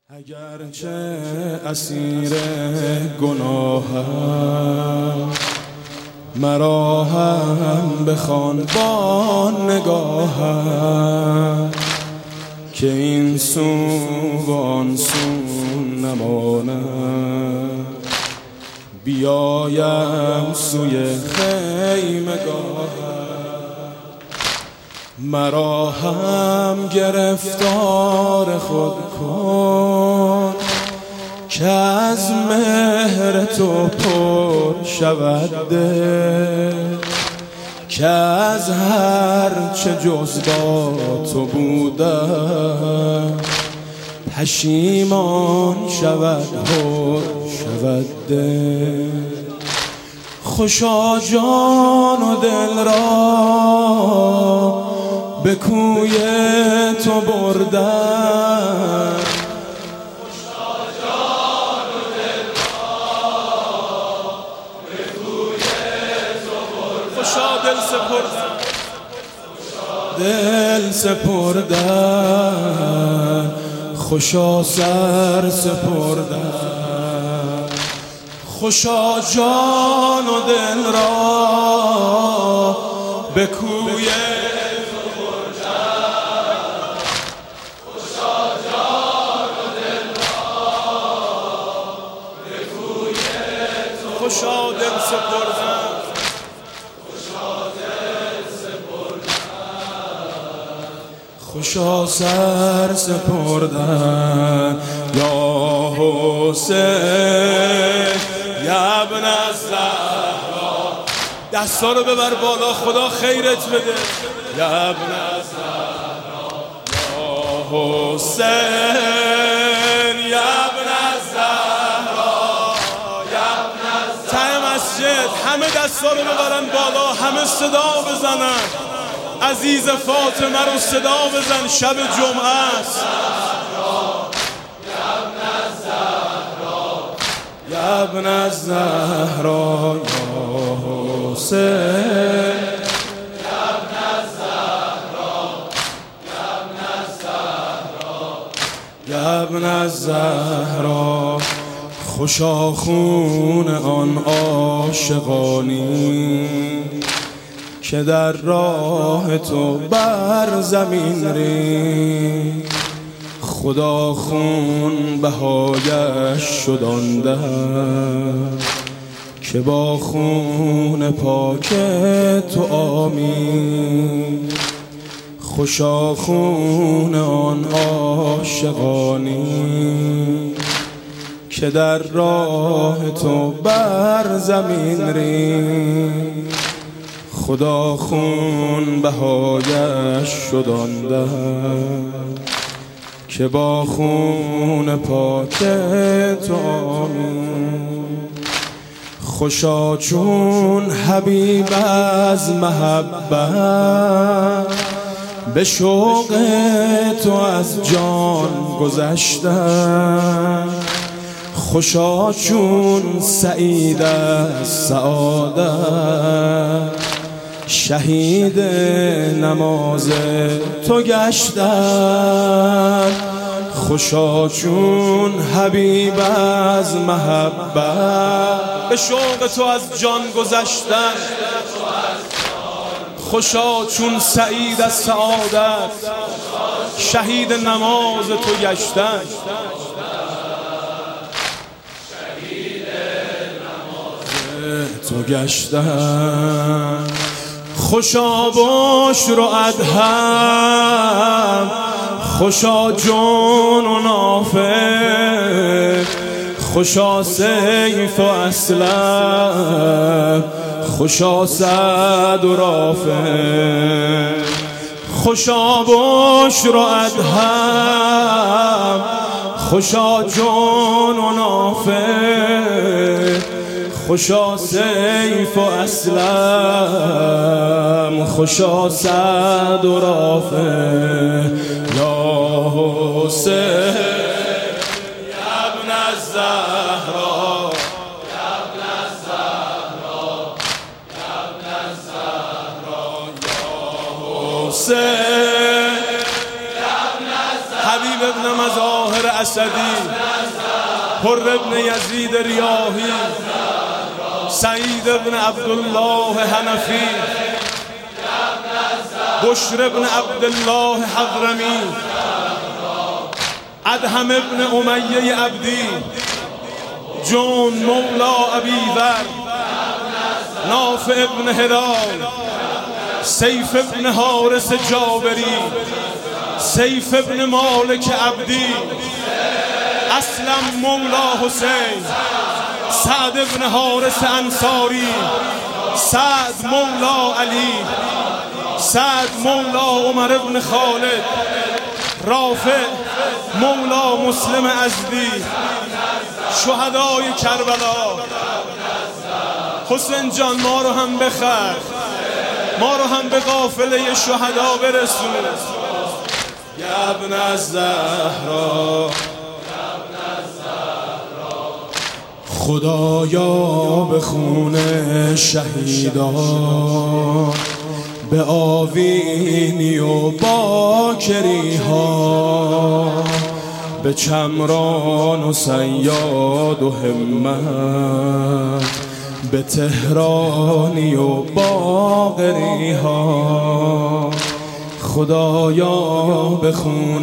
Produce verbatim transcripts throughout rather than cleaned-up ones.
اگرچه اسیر گناهم، مرا هم بخوان با نگاهم، که این سو و آن سو نمانم. بیایم سوی خیمگاهم، مرا هم گرفتار خود کن، که از مهر تو پر شود دل، که از هر چه جز با تو بودم پشیمان شود پر شود دل. خوشا جان و دل را به کوی تو بردم، خوشا جان و دل را به کوی تو بردم، خوشا دل سپردم دل سپردم، خوشا سر سپردم. خوشا جان و دل را به کوی خوشا دل سپردم، خوشا دل سپردم، خوشا سر سپردم. یا حسین یا ابن الزهرا، دستا رو ببر بالا خدا خیرت بده. یا ابن الزهرا یا حسین یا ابن الزهرا یا ابن الزهرا. ته مسجد همه دستا رو ببرن بالا، همه صدا بزنن. عزیز فاطمه رو صدا بزن، شب جمعه است. یا ابن الزهرا یا حسین یا ابن الزهرا یا ابن الزهرا یا ابن الزهرا. خوشا خون آن عاشقانی که در راه تو بر زمین ری، خدا خون بهایش شد آن دم، که با خون پاک تو آمین. خوشا خون آن عاشقانی که در راه تو بر زمین ری، خدا خون بهایش شد آن دم، که با خون پاک تو آمین. خوشا چون حبیب از محبت به شوق تو از جان گذشتم، خوشا چون سعید از سعادت شهید نماز تو گشتم، خوشا چون حبیب از محبت به شوق تو از جان گذشتم، خوشا چون سعید از سعادت شهید نماز تو گشتم. تو گشتم. خوشا باش رو ادهم، خوشا جون و نافع، خوشا سیف و اسلم، خوشا سعد و رافع. خوشا باش رو ادهم، خوشا جون و نافع، خوشا سیف و اسلم، خوشا سعد و رافع. یا حسین یا ابن الزهرا یا ابن الزهرا یا ابن الزهرا یا حسین یا ابن الزهرا حبیب عقیل ابن مظاهر اسدی، حر ابن یزید ریاحی، سعید ابن عبدالله حنفی، بشر ابن عبدالله حضرمی، ادهم ابن امیه عبدی، جون مولا ابیذر، نافع ابن هلال، سیف ابن حارس جابری، سیف ابن مالک عبدی، اسلم مولا حسین، سعد ابن حارس انصاری، سعد مولا علی، سعد مولا عمر ابن خالد، رافع مولا مسلم ازدی، شهدای کربلا. حسین جان ما رو هم بخر، ما رو هم به قافله شهدا برسون. یا ابن الزهرا، خدایا به خون شهیدان، به آوینی و باکری ها، به چمران و صیاد و همت، به تهرانی و باقری ها. خدایا به خون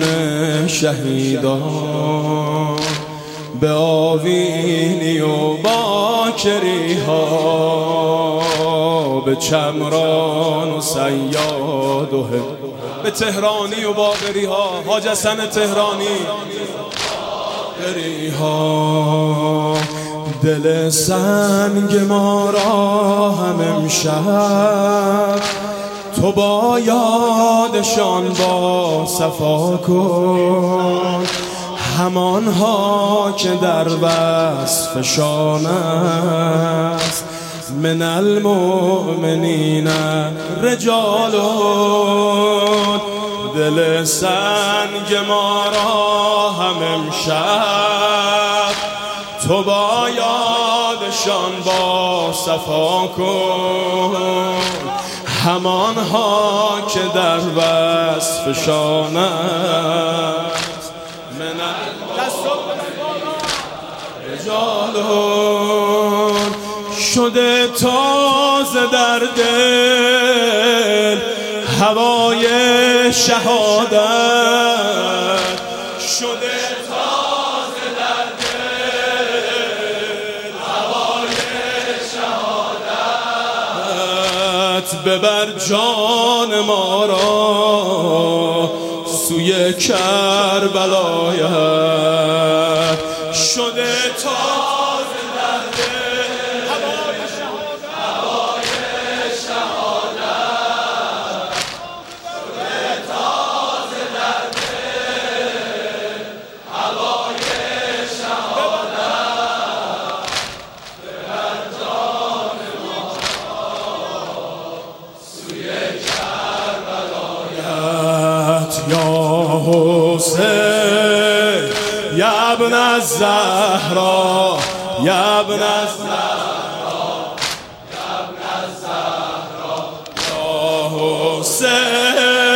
شهیدان، به آوینی و باکری ها، به چمران و صیاد و هم، به تهرانی و باقری ها، حاج حسن تهرانی باقری ها. دل سنگ ما را هم امشب تو با یادشان با صفا کن، همانها که در وصفشان است من المؤمنین رجالون. دل سنگ ما را هم امشب تو با یادشان با صفا کن، همانها که در وصفشان است من رجالون. شده تازه در دل هوای شهادت، شده تازه در دل هوای شهادت. ببر جان ما را سوی کربلایت، شده تازه در دل هوای شهادت، هوای شهادت. شده تازه در دل هوای شهادت. ببر جان ما سوی کربلایت. یا حسین یا ابن الزهرا، یا ابن الزهرا، یا ابن الزهرا، یا حسین